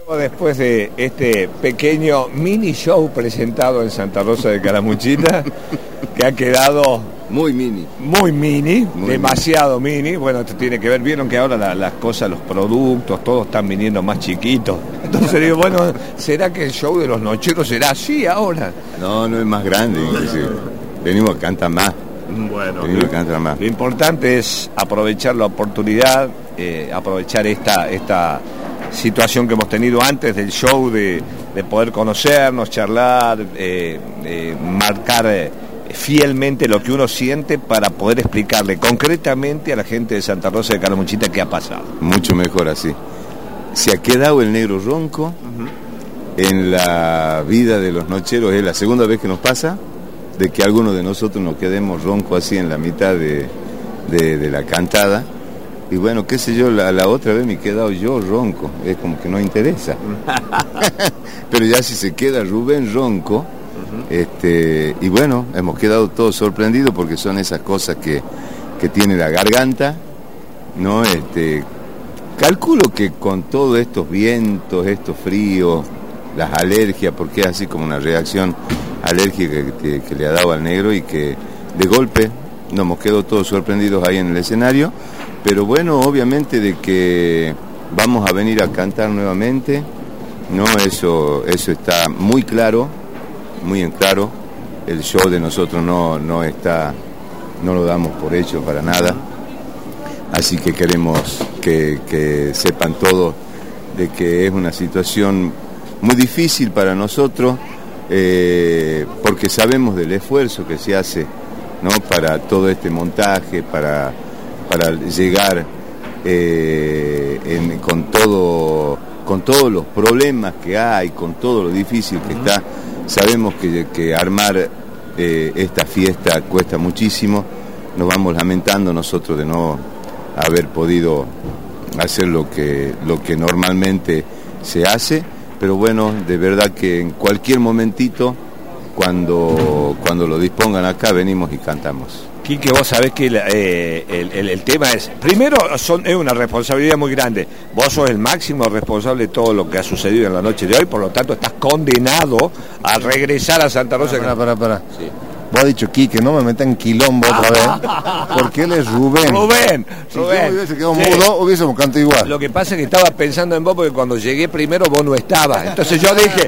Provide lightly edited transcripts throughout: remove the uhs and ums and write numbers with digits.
Después de este pequeño mini show presentado en Santa Rosa de Calamuchita, que ha quedado muy mini, demasiado mini. Bueno, esto tiene que ver, vieron que ahora las cosas, los productos, todos están viniendo más chiquitos. Entonces digo, bueno, ¿será que el show de los nocheros será así ahora? No es más grande, inclusive. Venimos a cantar más. Bueno, lo importante es aprovechar la oportunidad, aprovechar esta situación que hemos tenido antes del show de poder conocernos, charlar, marcar fielmente lo que uno siente para poder explicarle concretamente a la gente de Santa Rosa de Calamuchita qué ha pasado. Mucho mejor así. Se ha quedado el negro ronco en la vida de los nocheros. Es la segunda vez que nos pasa de que algunos de nosotros nos quedemos ronco así en la mitad de la cantada. Y bueno, qué sé yo, la otra vez me he quedado yo ronco, es como que no interesa. Pero ya si se queda Rubén ronco, y bueno, hemos quedado todos sorprendidos porque son esas cosas que tiene la garganta, ¿no? Calculo que con todos estos vientos, estos fríos, las alergias, porque es así como una reacción alérgica que le ha dado al negro y que de golpe nos hemos quedado todos sorprendidos ahí en el escenario. Pero bueno, obviamente de que vamos a venir a cantar nuevamente, ¿no? Eso está muy claro, muy en claro. El show de nosotros no lo damos por hecho para nada. Así que queremos que sepan todos de que es una situación muy difícil para nosotros, porque sabemos del esfuerzo que se hace, ¿no? Para todo este montaje, para llegar con todos los problemas que hay, con todo lo difícil que está. Sabemos que armar esta fiesta cuesta muchísimo. Nos vamos lamentando nosotros de no haber podido hacer lo que normalmente se hace, pero bueno, de verdad que en cualquier momentito, cuando lo dispongan acá, venimos y cantamos. Quique, vos sabés que el tema es, primero es una responsabilidad muy grande. Vos sos el máximo responsable de todo lo que ha sucedido en la noche de hoy, por lo tanto estás condenado a regresar a Santa Rosa. Para. Sí. Vos has dicho Quique, no me metan en quilombo otra vez, porque él es Rubén. Si yo hubiese quedado mudo, hubiésemos cantado igual. Lo que pasa es que estaba pensando en vos porque cuando llegué primero vos no estabas. Entonces yo dije,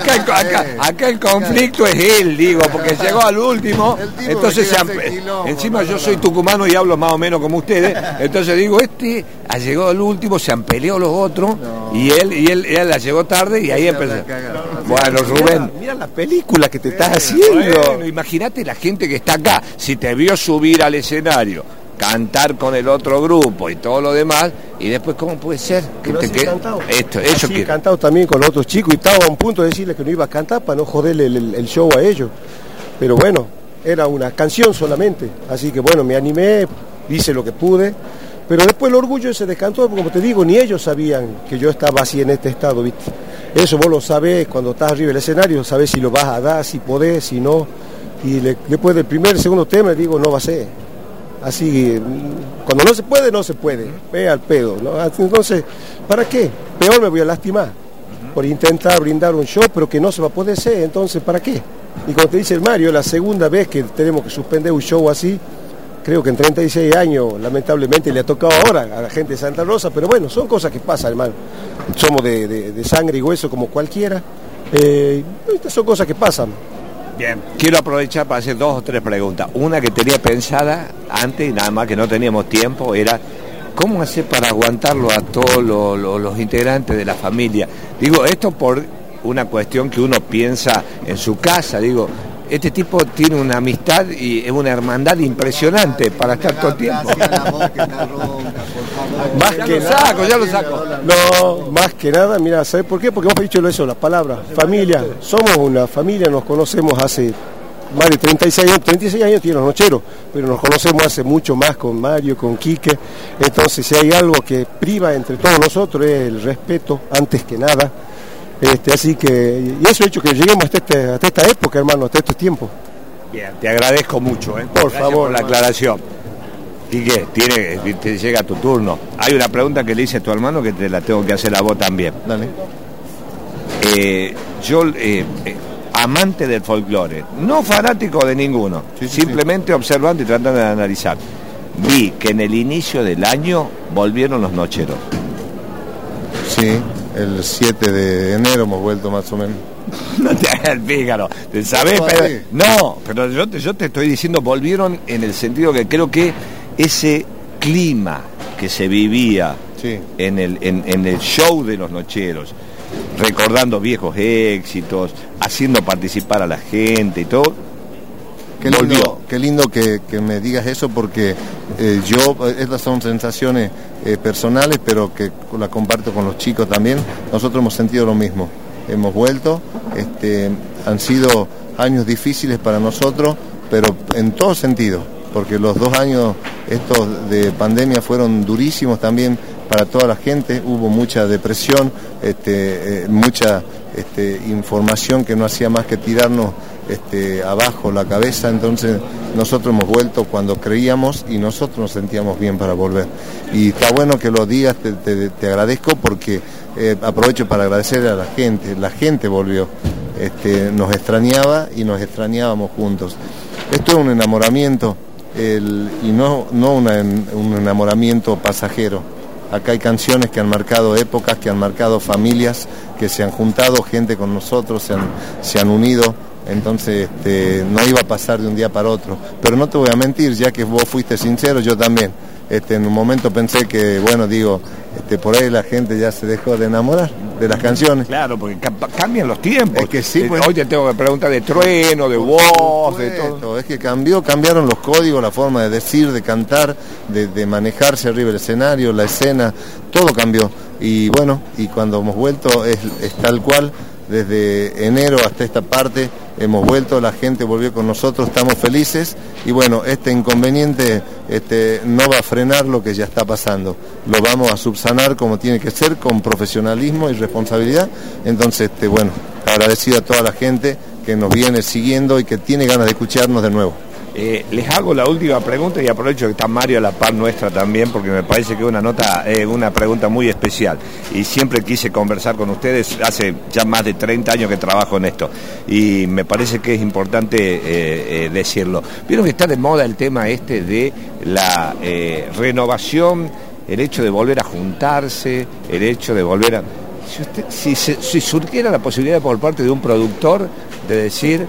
acá el conflicto es él, digo, porque llegó al último. Entonces encima yo soy tucumano y hablo más o menos como ustedes. Entonces digo, llegó al último, se han peleado los otros, y él la llegó tarde y ahí empezó. Bueno, Rubén, mira la película que te estás haciendo. Bueno, imagínate la gente que está acá, si te vio subir al escenario, cantar con el otro grupo y todo lo demás, y después ¿cómo puede ser que te quede eso? He cantado también con los otros chicos y estaba a un punto de decirles que no iba a cantar para no joderle el show a ellos, pero bueno, era una canción solamente, así que bueno, me animé, hice lo que pude, pero después el orgullo se descantó, porque como te digo, ni ellos sabían que yo estaba así en este estado, ¿viste? Eso vos lo sabés cuando estás arriba del escenario, sabés si lo vas a dar, si podés, si no. Y después del primer, segundo tema, le digo, no va a ser. Así, cuando no se puede, no se puede. Ve al pedo, ¿no? Entonces, ¿para qué? Peor me voy a lastimar por intentar brindar un show, pero que no se va a poder hacer. Entonces, ¿para qué? Y como te dice el Mario, la segunda vez que tenemos que suspender un show así, creo que en 36 años, lamentablemente, le ha tocado ahora a la gente de Santa Rosa, pero bueno, son cosas que pasan, hermano. Somos de sangre y hueso como cualquiera. Estas son cosas que pasan. Bien, quiero aprovechar para hacer 2 o 3 preguntas. Una que tenía pensada antes, y nada más que no teníamos tiempo, era ¿cómo hacer para aguantarlo a todos los integrantes de la familia? Digo, esto por una cuestión que uno piensa en su casa, digo, este tipo tiene una amistad y es una hermandad impresionante para estar todo el tiempo. Ya lo saco. No, más que nada, mira, ¿sabes por qué? Porque hemos dicho eso, la palabra familia. Somos una familia, nos conocemos hace más de 36 años tienen los nocheros, pero nos conocemos hace mucho más con Mario, con Quique. Entonces, si hay algo que priva entre todos nosotros es el respeto, antes que nada. Así que, y eso ha hecho que lleguemos hasta esta época, hermano, hasta estos tiempos. Bien, te agradezco mucho, por favor, por la aclaración. Quique, te llega tu turno. Hay una pregunta que le hice a tu hermano que te la tengo que hacer a vos también. Dale. yo, amante del folclore, no fanático de ninguno, simplemente observando y tratando de analizar, vi que en el inicio del año volvieron los nocheros. Sí, el 7 de enero hemos vuelto más o menos. No te hagas el pícaro, ¿sabés? Pero yo te estoy diciendo, volvieron en el sentido que creo que ese clima que se vivía en el show de los nocheros, recordando viejos éxitos, haciendo participar a la gente y todo. Qué lindo que me digas eso, porque estas son sensaciones personales, pero que las comparto con los chicos también. Nosotros hemos sentido lo mismo. Hemos vuelto, han sido años difíciles para nosotros, pero en todo sentido, porque los 2 años estos de pandemia fueron durísimos también para toda la gente. Hubo mucha depresión, mucha información que no hacía más que tirarnos abajo la cabeza. Entonces nosotros hemos vuelto cuando creíamos y nosotros nos sentíamos bien para volver. Y está bueno que los días te agradezco, porque aprovecho para agradecer a la gente volvió, nos extrañaba y nos extrañábamos juntos. Esto es un enamoramiento y no un enamoramiento pasajero. Acá hay canciones que han marcado épocas, que han marcado familias, que se han juntado, gente con nosotros, se han unido. Entonces no iba a pasar de un día para otro. Pero no te voy a mentir, ya que vos fuiste sincero, yo también. En un momento pensé que, por ahí la gente ya se dejó de enamorar de las canciones. Claro, porque cambian los tiempos. Es que sí, pues. Hoy te tengo que preguntar de trueno, de voz, de todo. Es que cambiaron los códigos, la forma de decir, de cantar, de manejarse arriba del escenario, la escena, todo cambió. Y cuando hemos vuelto es tal cual. Desde enero hasta esta parte hemos vuelto, la gente volvió con nosotros, estamos felices y este inconveniente no va a frenar lo que ya está pasando, lo vamos a subsanar como tiene que ser, con profesionalismo y responsabilidad. Entonces, agradecido a toda la gente que nos viene siguiendo y que tiene ganas de escucharnos de nuevo. Les hago la última pregunta y aprovecho que está Mario a la par nuestra también, porque me parece que es una pregunta muy especial y siempre quise conversar con ustedes. Hace ya más de 30 años que trabajo en esto y me parece que es importante decirlo. Vieron que está de moda el tema de la renovación, el hecho de volver a juntarse, el hecho de volver a... Si surgiera la posibilidad por parte de un productor de decir...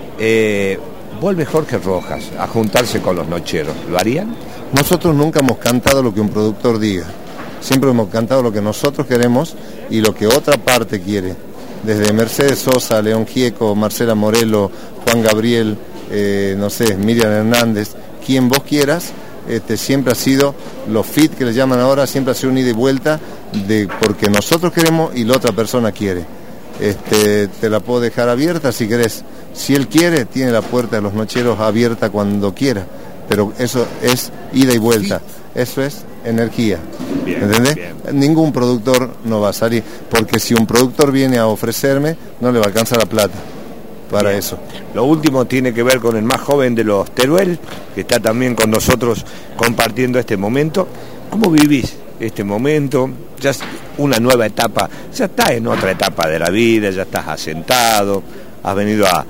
vuelve Jorge Rojas a juntarse con los nocheros, ¿lo harían? Nosotros nunca hemos cantado lo que un productor diga, siempre hemos cantado lo que nosotros queremos y lo que otra parte quiere, desde Mercedes Sosa, León Gieco, Marcela Morelo, Juan Gabriel, Miriam Hernández, quien vos quieras, siempre ha sido, los fit que le llaman ahora, siempre ha sido un ida y vuelta de porque nosotros queremos y la otra persona quiere. Te la puedo dejar abierta si querés. Si él quiere, tiene la puerta de los nocheros abierta cuando quiera, pero eso es ida y vuelta, eso es energía. ¿Entendés? Bien. Ningún productor no va a salir, porque si un productor viene a ofrecerme, no le va a alcanzar la plata para bien. Eso. Lo último tiene que ver con el más joven de los Teruel, que está también con nosotros compartiendo este momento. ¿Cómo vivís este momento? Ya es una nueva etapa, ya estás en otra etapa de la vida, ya estás asentado, has venido a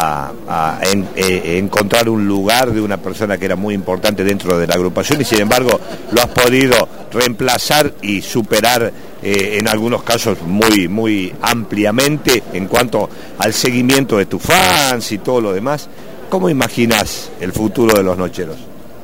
encontrar un lugar de una persona que era muy importante dentro de la agrupación y sin embargo lo has podido reemplazar y superar en algunos casos muy, muy ampliamente en cuanto al seguimiento de tus fans y todo lo demás. ¿Cómo imaginas el futuro de los nocheros?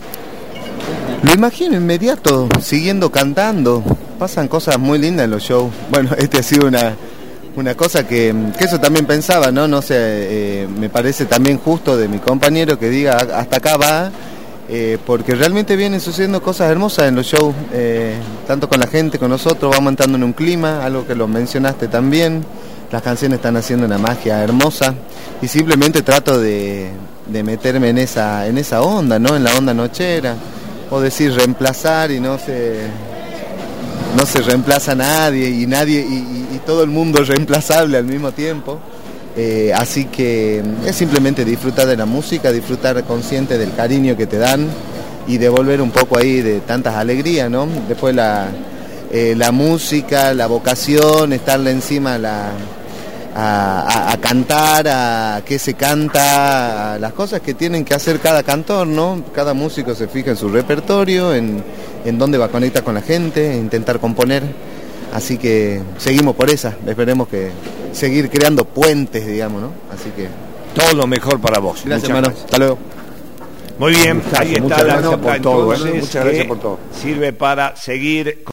Lo imagino inmediato, siguiendo cantando. Pasan cosas muy lindas en los shows. Bueno, ha sido una cosa que eso también pensaba, ¿no? No sé, me parece también justo de mi compañero que diga hasta acá va, porque realmente vienen sucediendo cosas hermosas en los shows, tanto con la gente, con nosotros, vamos entrando en un clima, algo que lo mencionaste también. Las canciones están haciendo una magia hermosa y simplemente trato de meterme en esa onda, ¿no? En la onda nochera, o decir reemplazar y no se reemplaza a nadie y todo el mundo es reemplazable al mismo tiempo. Así que es simplemente disfrutar de la música, disfrutar consciente del cariño que te dan y devolver un poco ahí de tantas alegrías, ¿no? Después la música, la vocación, estarle encima a cantar, a qué se canta, a las cosas que tienen que hacer cada cantor, ¿no? Cada músico se fija en su repertorio, en dónde va a conectar con la gente, intentar componer. Así que seguimos por esa, esperemos que seguir creando puentes, digamos, ¿no? Así que todo lo mejor para vos. Gracias, hermano. Hasta luego. Muy bien, ahí está la nota, por todo, entonces, muchas gracias por todo. Sirve para seguir